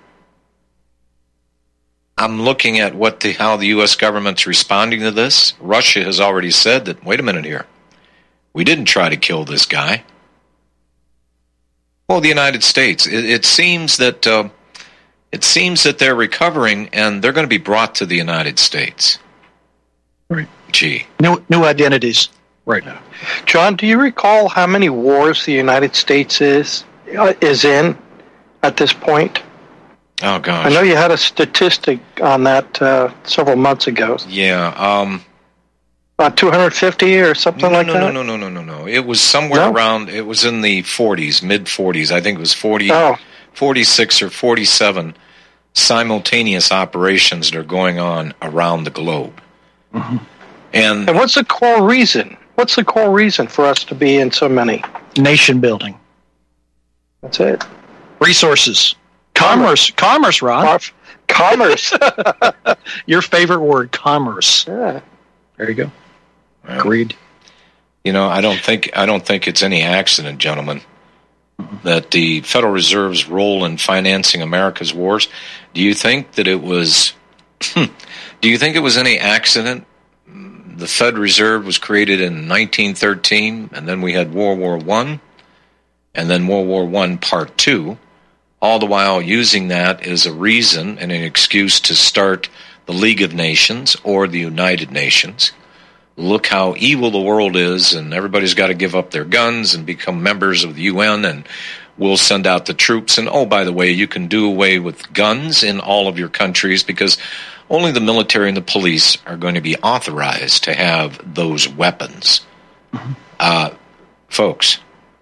I'm looking at what the how the U S government's responding to this. Russia has already said that, wait a minute here, we didn't try to kill this guy. Well, the United States, it, it seems that uh, it seems that they're recovering, and they're going to be brought to the United States. Right. Gee. New new identities. Right. John, do you recall how many wars the United States is uh, is in at this point? Oh, gosh. I know you had a statistic on that uh, several months ago. Yeah. Um, About two hundred fifty or something no, like no, that? No, no, no, no, no, no. It was somewhere No? around, it was in the forties, mid-forties. I think it was forty, Oh. forty-six or forty-seven simultaneous operations that are going on around the globe. Mm-hmm. And, And what's the core reason? What's the core reason for us to be in so many? Nation building. That's it. Resources. Commerce. Commerce, Ron. Commerce. Your favorite word, commerce. Yeah. There you go. Agreed. You know, I don't think I don't think it's any accident, gentlemen, that the Federal Reserve's role in financing America's wars. Do you think that it was? Do you think it was any accident? The Fed Reserve was created in nineteen thirteen, and then we had World War One, and then World War One Part Two, all the while using that as a reason and an excuse to start the League of Nations or the United Nations. Look how evil the world is, and everybody's got to give up their guns and become members of the U N, and we'll send out the troops. And, oh, by the way, you can do away with guns in all of your countries because only the military and the police are going to be authorized to have those weapons. Mm-hmm. Uh, folks,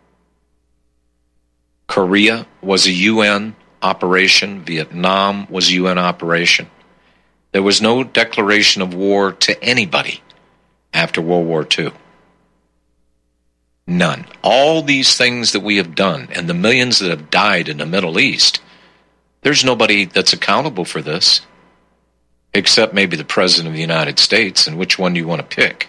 Korea was a U N operation. Vietnam was a U N operation. There was no declaration of war to anybody after World War Two. None. All these things that we have done and the millions that have died in the Middle East, there's nobody that's accountable for this except maybe the President of the United States. And which one do you want to pick?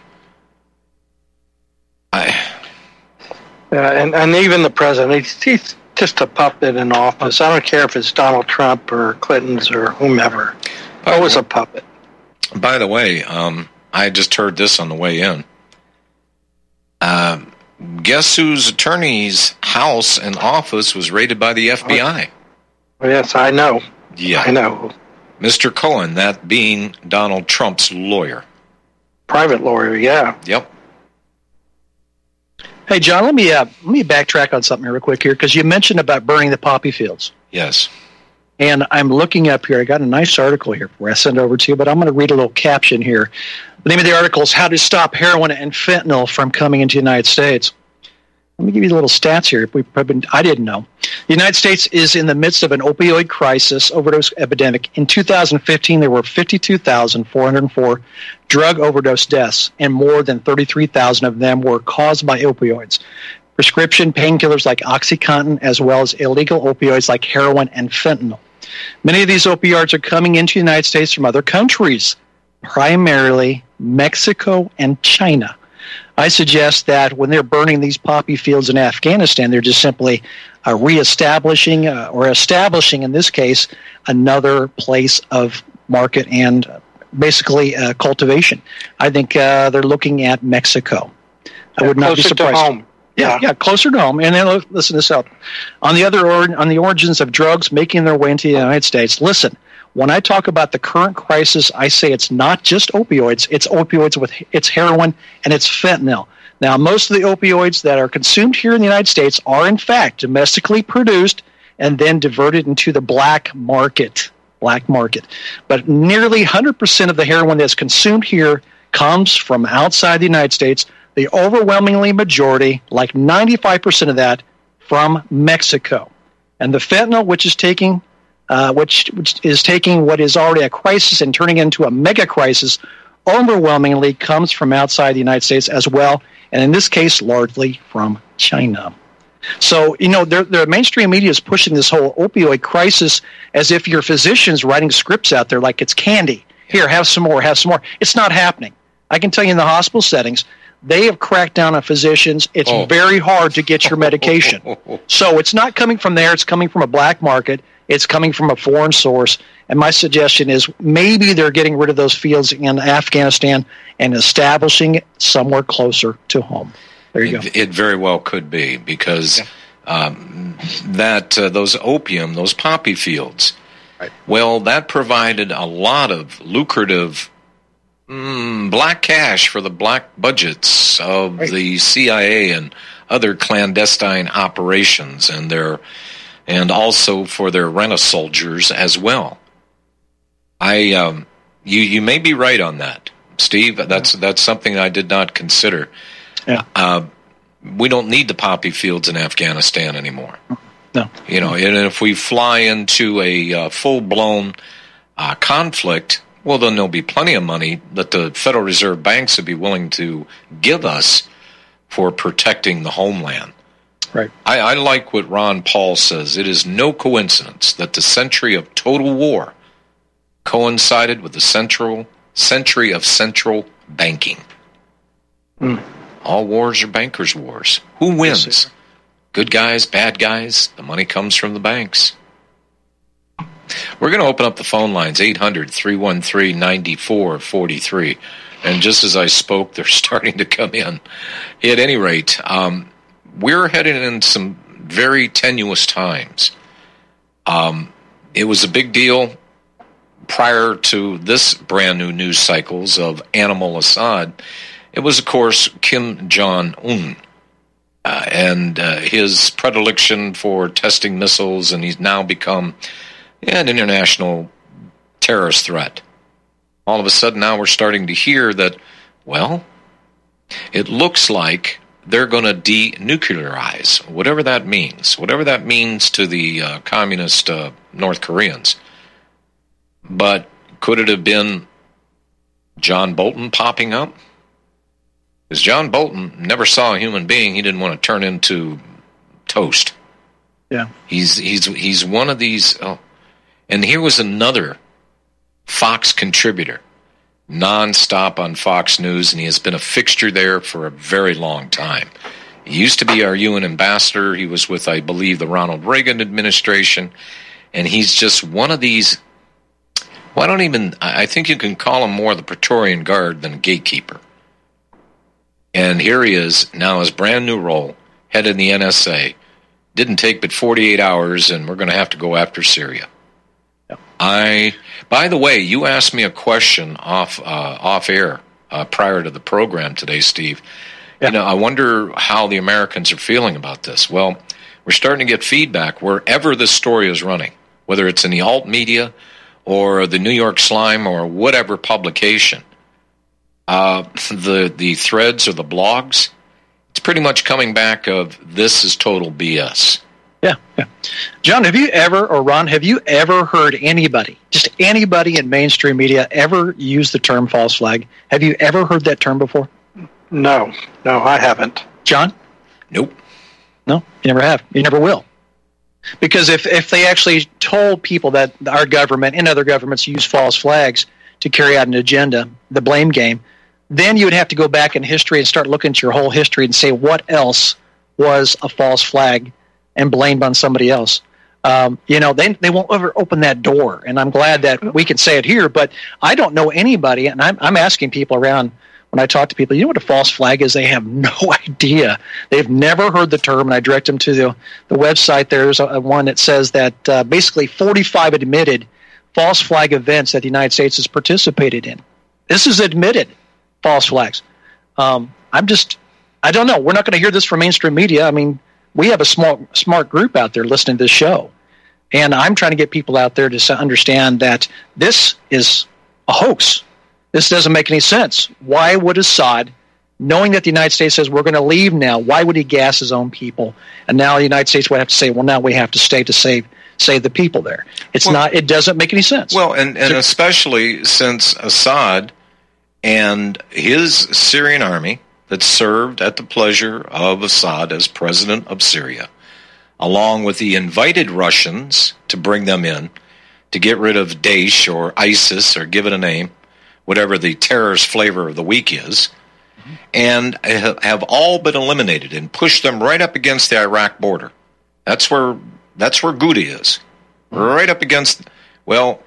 I... Yeah, and, and even the president, he's, he's just a puppet in office. I don't care if it's Donald Trump or Clinton's or whomever. Always a puppet. By the way, um, I just heard this on the way in. Uh, guess whose attorney's house and office was raided by the F B I? Oh, yes, I know. Yeah. I know. Mister Cohen, that being Donald Trump's lawyer. Private lawyer, yeah. Yep. Hey, John, let me uh, let me backtrack on something real quick here, because you mentioned about burning the poppy fields. Yes. And I'm looking up here. I got a nice article here where I send over to you, but I'm going to read a little caption here. The name of the article is How to Stop Heroin and Fentanyl from Coming into the United States. Let me give you a little stats here. We've been, I didn't know. The United States is in the midst of an opioid crisis, overdose epidemic. In two thousand fifteen, there were fifty-two thousand four hundred four drug overdose deaths, and more than thirty-three thousand of them were caused by opioids. Prescription painkillers like OxyContin, as well as illegal opioids like heroin and fentanyl. Many of these opioids are coming into the United States from other countries, primarily Mexico and China. I suggest that when they're burning these poppy fields in Afghanistan, they're just simply uh, reestablishing uh, or establishing, in this case, another place of market and basically uh, cultivation. I think uh, they're looking at Mexico. I Yeah, would not be closer to surprised. home. Yeah, Yeah. yeah, closer to home. And then look, listen to this out. On the other or, on the origins of drugs making their way into the United States, listen, when I talk about the current crisis, I say it's not just opioids. It's opioids with it's heroin and it's fentanyl. Now, most of the opioids that are consumed here in the United States are, in fact, domestically produced and then diverted into the black market. Black market. But nearly one hundred percent of the heroin that's consumed here comes from outside the United States. The overwhelmingly majority, like ninety-five percent of that, from Mexico. And the fentanyl, which is taking, uh, which which is taking what is already a crisis and turning it into a mega crisis, overwhelmingly comes from outside the United States as well, and in this case, largely from China. So, you know, the, the mainstream media is pushing this whole opioid crisis as if your physician's writing scripts out there like it's candy. Here, have some more, have some more. It's not happening. I can tell you in the hospital settings, they have cracked down on physicians. It's Oh. very hard to get your medication. So it's not coming from there. It's coming from a black market. It's coming from a foreign source. And my suggestion is maybe they're getting rid of those fields in Afghanistan and establishing it somewhere closer to home. There you it, go. It very well could be because um, that uh, those opium, those poppy fields, Right. well, that provided a lot of lucrative mm, black cash for the black budgets of Right. the C I A and other clandestine operations, and their and also for their rent soldiers as well. I um, you you may be right on that, Steve. That's that's something I did not consider. Yeah. Uh, we don't need the poppy fields in Afghanistan anymore. No. You know, and if we fly into a uh, full-blown uh, conflict, well, then there'll be plenty of money that the Federal Reserve banks would be willing to give us for protecting the homeland. Right. I, I like what Ron Paul says. It is no coincidence that the century of total war coincided with the central century of central banking. Mm. All wars are bankers' wars. Who wins? Yes, Good guys, bad guys, the money comes from the banks. We're going to open up the phone lines, eight hundred, three one three, nine four four three. And just as I spoke, they're starting to come in. At any rate, um, we're heading in some very tenuous times. Um, it was a big deal prior to this brand new news cycles of Animal Assad. It was, of course, Kim Jong-un. Uh, and uh, his predilection for testing missiles, and he's now become an international terrorist threat. All of a sudden now we're starting to hear that, well, it looks like they're going to denuclearize, whatever that means, whatever that means to the uh, communist uh, North Koreans. But could it have been John Bolton popping up? Because John Bolton never saw a human being he didn't want to turn into toast. Yeah. He's he's he's one of these. Oh, and here was another Fox contributor, nonstop on Fox News, and he has been a fixture there for a very long time. He used to be our U N ambassador. He was with, I believe, the Ronald Reagan administration, and he's just one of these. Well, I don't even. I think you can call him more the Praetorian Guard than a gatekeeper. And here he is, now his brand new role, head of the N S A. Didn't take but forty-eight hours, and we're going to have to go after Syria. Yep. I, by the way, you asked me a question off uh, off air uh, prior to the program today, Steve. Yeah. You know, I wonder how the Americans are feeling about this. Well, we're starting to get feedback wherever this story is running, whether it's in the alt media or the New York Slime or whatever publication. Uh, the the threads or the blogs, it's pretty much coming back of this is total B S. Yeah, yeah. John, have you ever, or Ron, have you ever heard anybody, just anybody in mainstream media, ever use the term false flag? Have you ever heard that term before? No, no, I haven't. John? Nope. No, you never have. You never will. Because if, if they actually told people that our government and other governments use false flags to carry out an agenda, the blame game, then you would have to go back in history and start looking at your whole history and say what else was a false flag and blamed on somebody else. Um, you know, they they won't ever open that door, and I'm glad that we can say it here. But I don't know anybody, and I'm, I'm asking people around when I talk to people, you know what a false flag is? They have no idea. They've never heard the term, and I direct them to the, the website. There's a, a one that says that uh, basically forty-five admitted false flag events that the United States has participated in. This is admitted false flags. Um, I'm just, I don't know. We're not going to hear this from mainstream media. I mean, we have a small, smart group out there listening to this show. And I'm trying to get people out there to understand that this is a hoax. This doesn't make any sense. Why would Assad, knowing that the United States says we're going to leave now, why would he gas his own people? And now the United States would have to say, well, now we have to stay to save save the people there. It's well, not. It doesn't make any sense. Well, and, and especially since Assad and his Syrian army that served at the pleasure of Assad as president of Syria, along with the invited Russians to bring them in to get rid of Daesh or ISIS or give it a name, whatever the terrorist flavor of the week is, mm-hmm. and have all been eliminated and pushed them right up against the Iraq border. That's where that's where Ghouta is, mm-hmm. right up against. Well,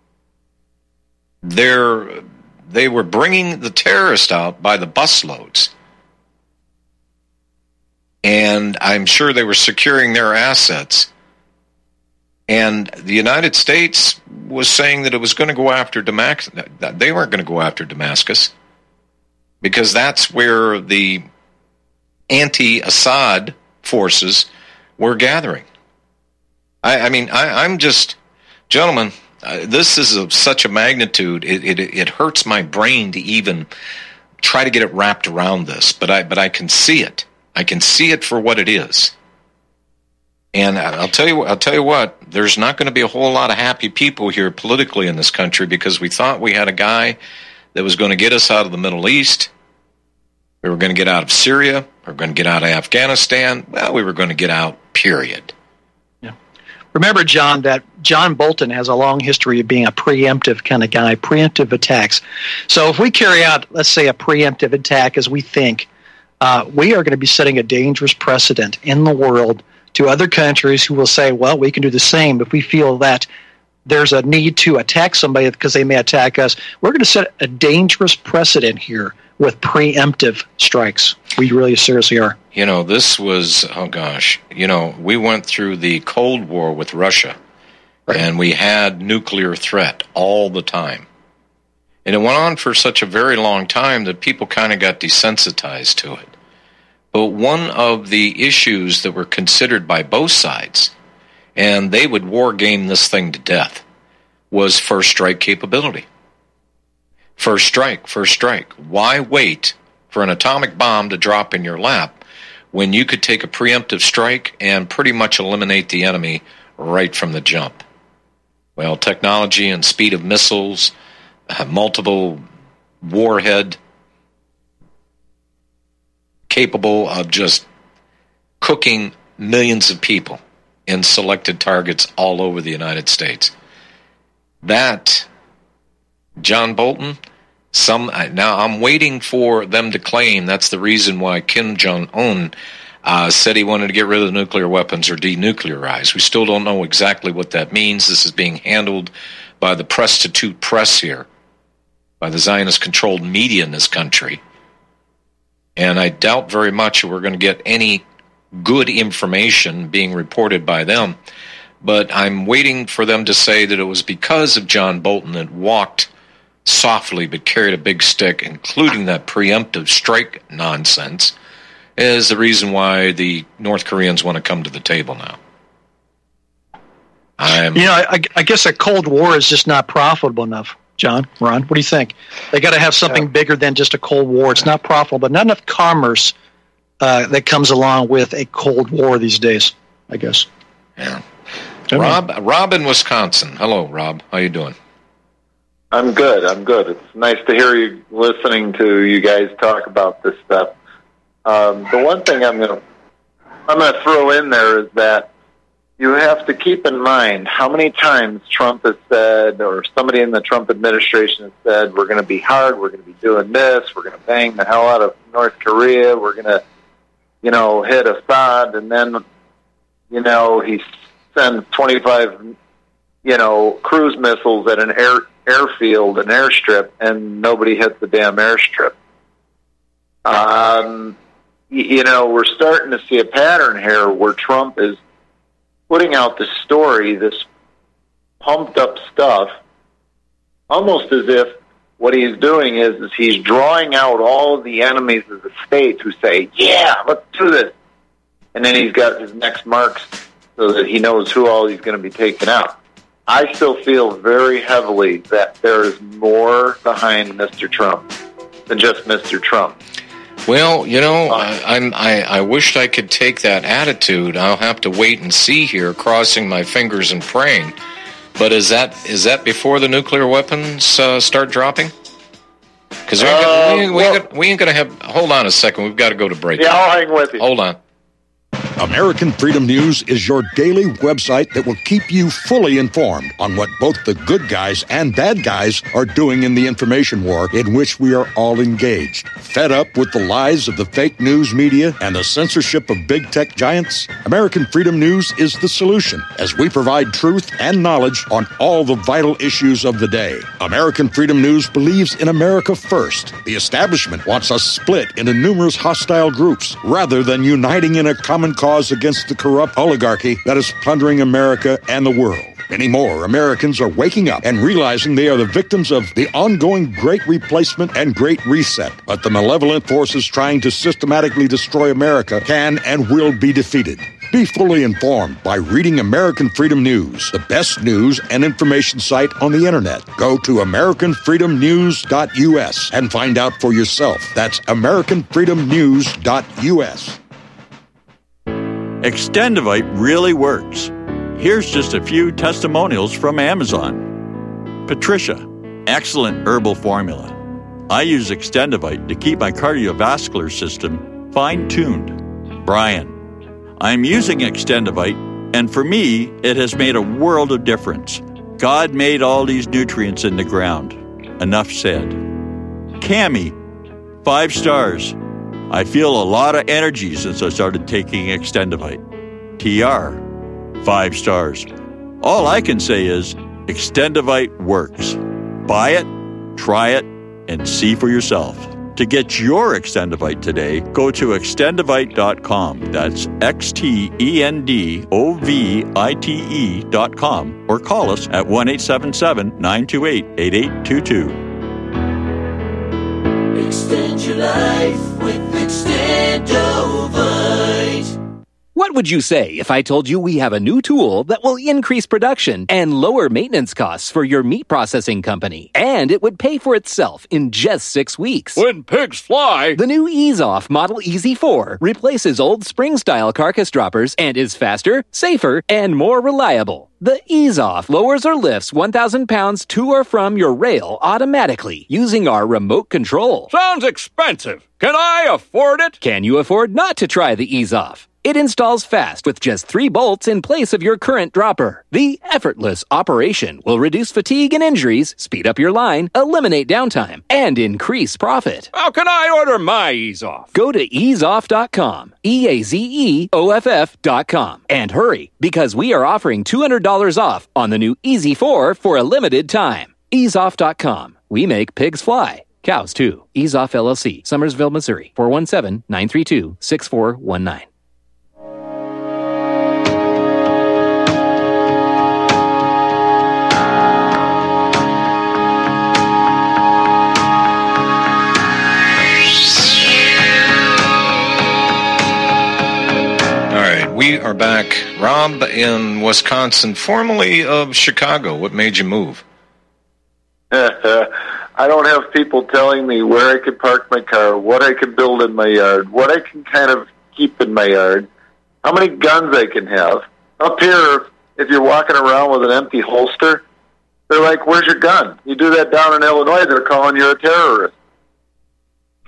they're they were bringing the terrorists out by the busloads. And I'm sure they were securing their assets. And the United States was saying that it was going to go after Damascus. They weren't going to go after Damascus because that's where the anti-Assad forces were gathering. I, I mean, I, I'm just, gentlemen, uh, this is of such a magnitude. It, it it hurts my brain to even try to get it wrapped around this, but I but I can see it. I can see it for what it is. And I'll tell you, I'll tell you what, there's not going to be a whole lot of happy people here politically in this country because we thought we had a guy that was going to get us out of the Middle East. We were going to get out of Syria. We were going to get out of Afghanistan. Well, we were going to get out, period. Yeah. Remember, John, that John Bolton has a long history of being a preemptive kind of guy, preemptive attacks. So if we carry out, let's say, a preemptive attack as we think, Uh, we are going to be setting a dangerous precedent in the world to other countries who will say, well, we can do the same. If we feel that there's a need to attack somebody because they may attack us, we're going to set a dangerous precedent here with preemptive strikes. We really seriously are. You know, this was, oh gosh, you know, we went through the Cold War with Russia, right. And we had nuclear threat all the time. And it went on for such a very long time that people kind of got desensitized to it. But one of the issues that were considered by both sides, and they would war game this thing to death, was first strike capability. First strike, first strike. Why wait for an atomic bomb to drop in your lap when you could take a preemptive strike and pretty much eliminate the enemy right from the jump? Well, technology and speed of missiles, Uh, multiple warhead capable of just cooking millions of people in selected targets all over the United States. That, John Bolton, some now I'm waiting for them to claim that's the reason why Kim Jong-un uh, said he wanted to get rid of the nuclear weapons or denuclearize. We still don't know exactly what that means. This is being handled by the prostitute press here, by the Zionist-controlled media in this country. And I doubt very much we're going to get any good information being reported by them. But I'm waiting for them to say that it was because of John Bolton that walked softly but carried a big stick, including that preemptive strike nonsense, is the reason why the North Koreans want to come to the table now. I'm, you know, I, I guess a Cold War is just not profitable enough. John, Ron, what do you think? They got to have something bigger than just a Cold War. It's not profitable, but not enough commerce uh, that comes along with a Cold War these days, I guess. Yeah. Rob, Rob in Wisconsin. Hello, Rob. How you doing? I'm good. I'm good. It's nice to hear you listening to you guys talk about this stuff. Um, the one thing I'm going to I'm going to throw in there is that you have to keep in mind how many times Trump has said, or somebody in the Trump administration has said, we're going to be hard, we're going to be doing this, we're going to bang the hell out of North Korea, we're going to, you know, hit Assad, and then, you know, he sends twenty-five, you know, cruise missiles at an air airfield, an airstrip, and nobody hits the damn airstrip. Um, you know, we're starting to see a pattern here where Trump is putting out this story, this pumped up stuff, almost as if what he's doing is, is he's drawing out all of the enemies of the state who say, yeah, let's do this. And then he's got his next marks so that he knows who all he's going to be taking out. I still feel very heavily that there is more behind Mister Trump than just Mister Trump. Well, you know, I, I'm, I, I wished I could take that attitude. I'll have to wait and see here, crossing my fingers and praying. But is that is that before the nuclear weapons uh, start dropping? Because we, uh, we, we, well, we ain't going to have... Hold on a second. We've got to go to break. Yeah, I'll hang with you. Hold on. American Freedom News is your daily website that will keep you fully informed on what both the good guys and bad guys are doing in the information war in which we are all engaged. Fed up with the lies of the fake news media and the censorship of big tech giants? American Freedom News is the solution, as we provide truth and knowledge on all the vital issues of the day. American Freedom News believes in America first. The establishment wants us split into numerous hostile groups rather than uniting in a common cause against the corrupt oligarchy that is plundering America and the world. Many more Americans are waking up and realizing they are the victims of the ongoing Great Replacement and Great Reset. But the malevolent forces trying to systematically destroy America can and will be defeated. Be fully informed by reading American Freedom News, the best news and information site on the internet. Go to American Freedom News dot U S and find out for yourself. That's American Freedom News dot U S. Extendivite really works. Here's just a few testimonials from Amazon. Patricia, excellent herbal formula. I use Extendivite to keep my cardiovascular system fine-tuned. Brian, I'm using Extendivite, and for me, it has made a world of difference. God made all these nutrients in the ground. Enough said. Cami, five stars. I feel a lot of energy since I started taking Extendivite. T R, five stars. All I can say is Extendivite works. Buy it, try it, and see for yourself. To get your Extendivite today, go to extendivite dot com. That's X T E N D O V I T E dot com. Or call us at one eight seven seven, nine two eight, eight eight two two. Extend your life with Extendovite. What would you say if I told you we have a new tool that will increase production and lower maintenance costs for your meat processing company? And it would pay for itself in just six weeks. When pigs fly! The new Ease Off Model E Z four replaces old spring-style carcass droppers and is faster, safer, and more reliable. The Ease Off lowers or lifts one thousand pounds to or from your rail automatically using our remote control. Sounds expensive. Can I afford it? Can you afford not to try the Ease Off? It installs fast with just three bolts in place of your current dropper. The effortless operation will reduce fatigue and injuries, speed up your line, eliminate downtime, and increase profit. How can I order my Ease Off? Go to ease off dot com, E A Z E O F F dot com, and hurry, because we are offering two hundred dollars off on the new E Z four for a limited time. ease off dot com. We make pigs fly. Cows, too. Ease Off L L C, Summersville, Missouri, four one seven, nine three two, six four one nine. We are back. Rob in Wisconsin, formerly of Chicago. What made you move? I don't have people telling me where I can park my car, what I can build in my yard, what I can kind of keep in my yard, how many guns I can have. Up here, if you're walking around with an empty holster, they're like, where's your gun? You do that down in Illinois, they're calling you a terrorist.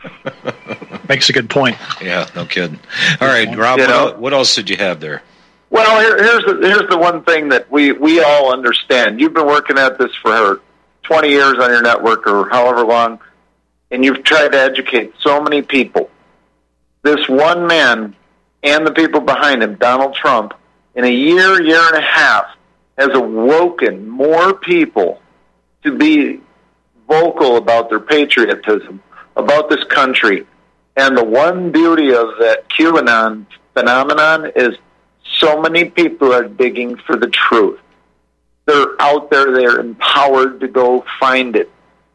Makes a good point. Yeah, no kidding. All right, Rob, You know? what, what else did you have there? Well, here, here's the, here's the one thing that we, we all understand. You've been working at this for twenty years on your network or however long, and you've tried to educate so many people. This one man and the people behind him, Donald Trump, in a year, year and a half, has awoken more people to be vocal about their patriotism, about this country. And the one beauty of that QAnon phenomenon is so many people are digging for the truth. They're out there, they're empowered to go find it,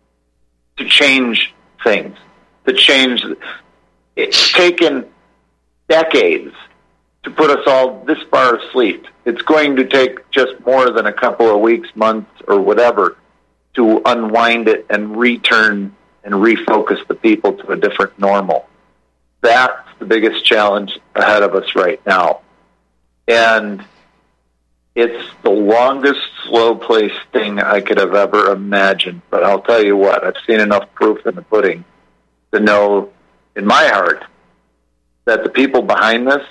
to change things, to change. It's taken decades to put us all this far asleep. It's going to take just more than a couple of weeks, months, or whatever to unwind it and return and refocus the people to a different normal. That's the biggest challenge ahead of us right now. And it's the longest slow place thing I could have ever imagined. But I'll tell you what, I've seen enough proof in the pudding to know in my heart that the people behind this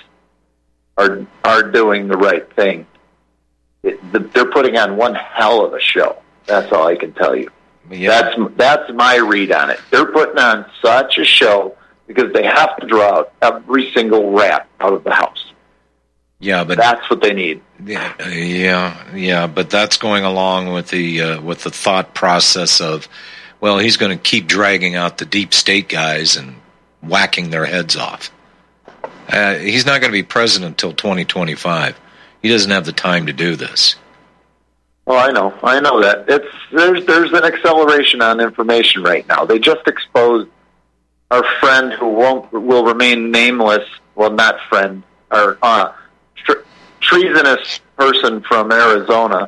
are are doing the right thing. It, the, they're putting on one hell of a show. That's all I can tell you. Yeah. That's that's my read on it. They're putting on such a show because they have to draw out every single rat out of the house. Yeah, but that's what they need. Yeah, yeah, yeah. But that's going along with the uh, with the thought process of, well, he's going to keep dragging out the deep state guys and whacking their heads off. Uh, he's not going to be president until twenty twenty-five. He doesn't have the time to do this. Well, I know, I know that it's there's there's an acceleration on information right now. They just exposed our friend who won't will remain nameless. Well, not friend, our uh, tre- treasonous person from Arizona,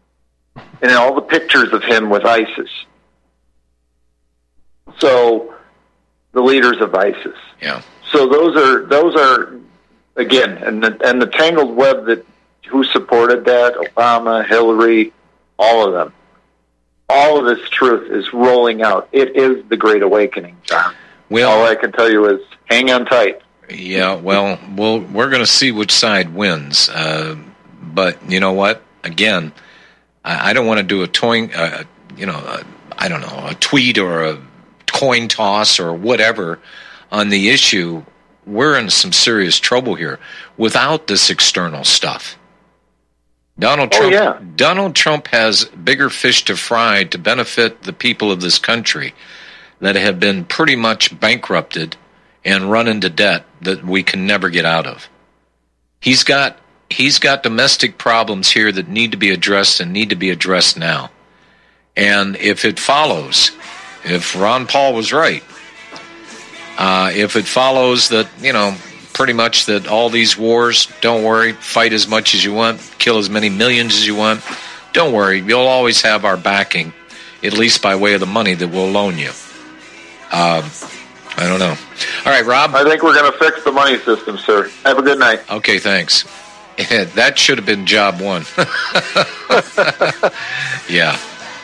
and all the pictures of him with ISIS. So, the leaders of ISIS. Yeah. So those are those are again, and the and the tangled web that who supported that, Obama, Hillary, all of them. All of this truth is rolling out. It is the Great Awakening, John. Well, all I can tell you is hang on tight. Yeah, well, well we're going to see which side wins. Uh, but you know what? Again, I, I don't want to do a toy, uh, you know, a, I don't know, a tweet or a coin toss or whatever on the issue. We're in some serious trouble here without this external stuff. Donald Trump, oh, yeah. Donald Trump has bigger fish to fry to benefit the people of this country that have been pretty much bankrupted and run into debt that we can never get out of. He's got he's got domestic problems here that need to be addressed and need to be addressed now. And if it follows, if Ron Paul was right, uh, if it follows that, you know, pretty much that all these wars, don't worry, fight as much as you want, kill as many millions as you want, don't worry, you'll always have our backing, at least by way of the money that we'll loan you. Um, I don't know. All right, Rob? I think we're going to fix the money system, sir. Have a good night. Okay, thanks. That should have been job one. Yeah.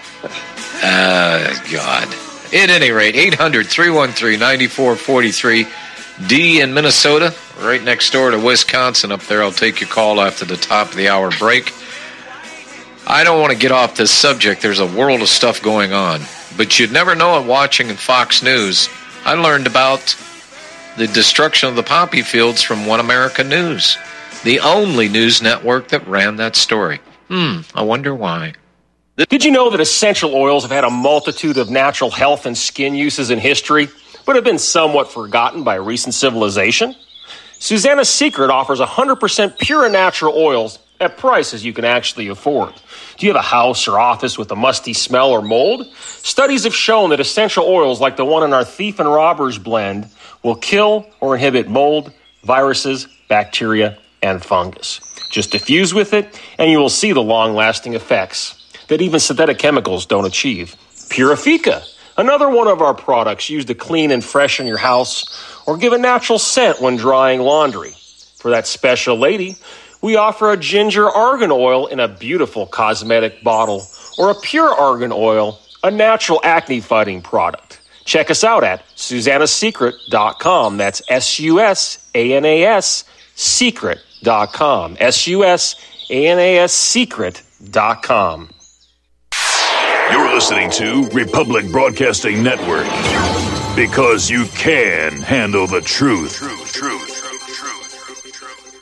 Uh, God. At any rate, eight hundred, three one three, nine four four three. D in Minnesota, right next door to Wisconsin up there. I'll take your call after the top of the hour break. I don't want to get off this subject. There's a world of stuff going on. But you'd never know it watching in Fox News. I learned about the destruction of the poppy fields from One America News, the only news network that ran that story. Hmm, I wonder why. Did you know that essential oils have had a multitude of natural health and skin uses in history, but have been somewhat forgotten by recent civilization? Susanna's Secret offers one hundred percent pure and natural oils at prices you can actually afford. Do you have a house or office with a musty smell or mold? Studies have shown that essential oils like the one in our Thief and Robbers blend will kill or inhibit mold, viruses, bacteria, and fungus. Just diffuse with it, and you will see the long-lasting effects that even synthetic chemicals don't achieve. Purifica, another one of our products used to clean and freshen your house or give a natural scent when drying laundry. For that special lady, we offer a ginger argan oil in a beautiful cosmetic bottle or a pure argan oil, a natural acne-fighting product. Check us out at Susanna Secret dot com. That's S U S A N A S Secret dot com. S U S A N A S secret dot com. You're listening to Republic Broadcasting Network, because you can handle the truth.